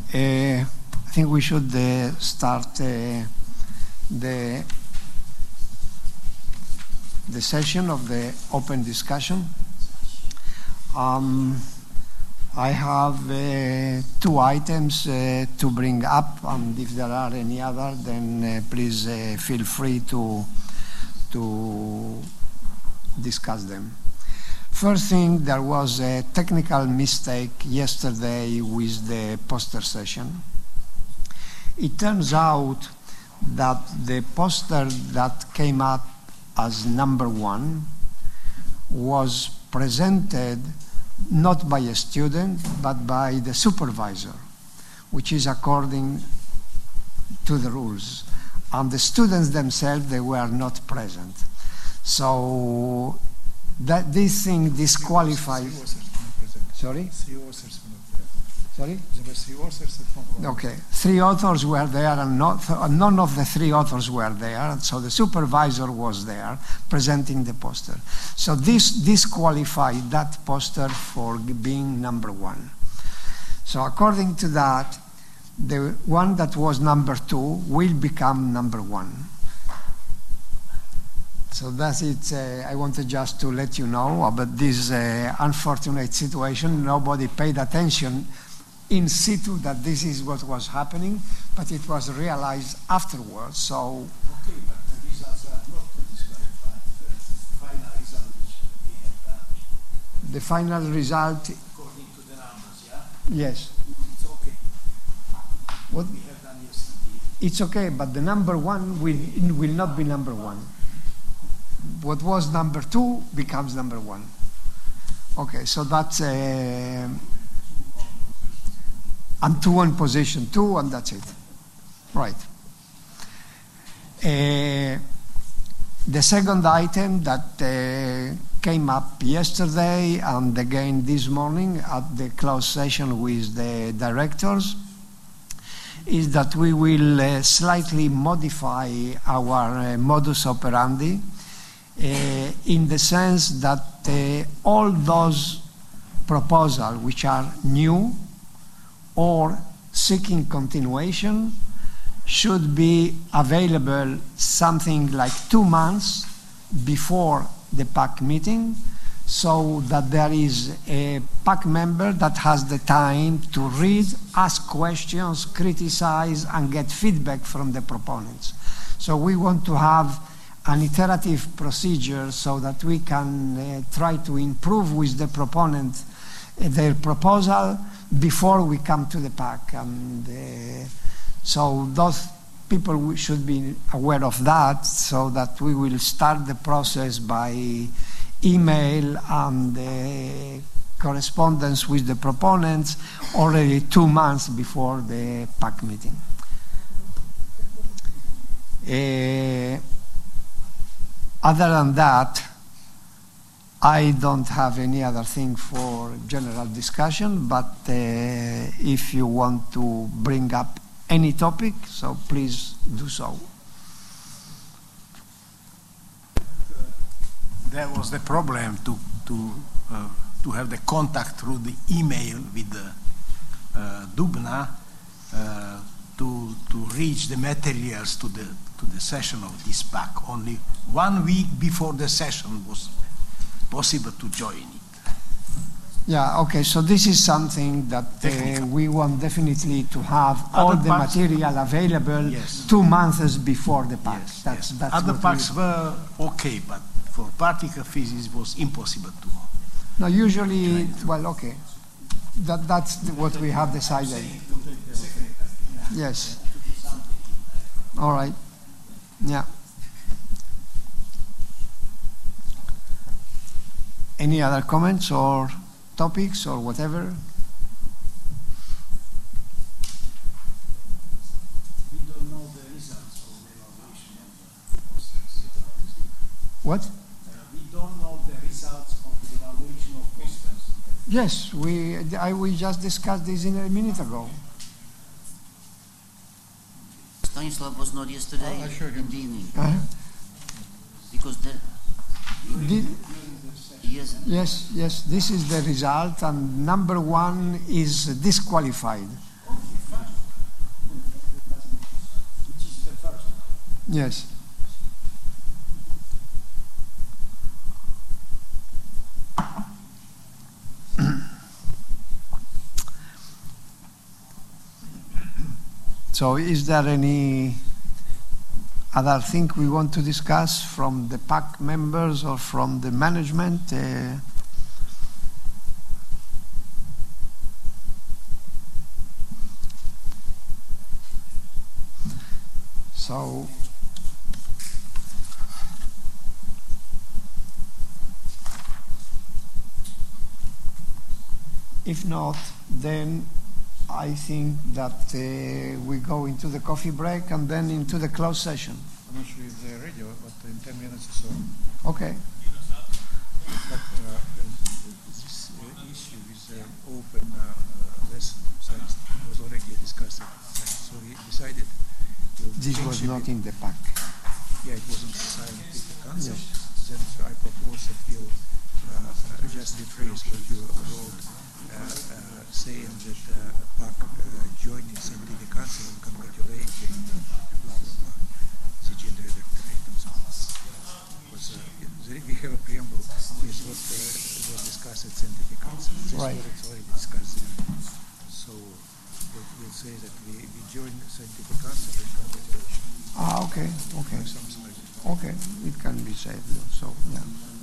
I think we should start the session of the open discussion. I have 2 items to bring up, and if there are any other, then please feel free to discuss them. First thing, there was a technical mistake yesterday with the poster session. It turns out that the poster that came up as number 1 was presented not by a student, but by the supervisor, which is according to the rules. And the students themselves, they were not present. So that this thing disqualifies. Sorry? 3 authors were not there. Sorry? There were 3 authors that were not Okay, 3 authors were there, and none of the 3 authors were there. So the supervisor was there presenting the poster. So this disqualified that poster for being number 1. So according to that, the one that was number 2 will become number 1. So that's it. I wanted just to let you know about this unfortunate situation. Nobody paid attention in situ that this is what was happening, but it was realized afterwards. So. Okay, but the results are not disqualified. The final result we have. The final result. According to the numbers, yeah? Yes. It's okay. What? We have done yesterday. It's okay, but the number 1 will not be number 1. What was number 2 becomes number 1. Okay, so that's and 2 in position 2, and that's it. Right. The second item that came up yesterday and again this morning at the closed session with the directors is that we will slightly modify our modus operandi in the sense that all those proposals which are new or seeking continuation should be available something like 2 months before the PAC meeting, so that there is a PAC member that has the time to read, ask questions, criticize, and get feedback from the proponents. So we want to have an iterative procedure so that we can try to improve with the proponent their proposal before we come to the PAC. And so those people should be aware of that, so that we will start the process by email and correspondence with the proponents already 2 months before the PAC meeting. Other than that, I don't have any other thing for general discussion, but if you want to bring up any topic, so please do so. There was the problem to have the contact through the email with Dubna to reach the materials to the session of this PAC. Only 1 week before the session was possible to join it. Yeah, okay, so this is something that we want definitely to have all the material available 2 months before the PAC. Yes, that's other PACs were okay, but for particle physics it was impossible to. No, usually, well, okay. That's what we have decided. Yes. All right. Yeah. Any other comments or topics or whatever? We don't know the results of the evaluation of the posters. What? We don't know the results of the evaluation of posters. Yes, we just discussed this a minute ago. Stanislav was not yesterday in the evening. Because Yes, this is the result, and number 1 is disqualified. Yes. So is there any other thing we want to discuss from the PAC members or from the management? So if not, then I think that we go into the coffee break and then into the closed session. I'm not sure if they're ready, but in 10 minutes or so. Okay. But this issue with open lesson science was already discussed at the time, so we decided to This was not in the pack. Yeah, it wasn't the scientific council. Yes. Then so I proposed that we'll just rephrase what you wrote, saying that PAC joining scientific council and congratulating blah blah blah, CG directorate and so on. We have a preamble with what was discussed at scientific council. This Right. was already discussed. So we'll say that we join the scientific council and congratulations. Ah, okay, okay. Some slides. Okay, it can be said. So, yeah.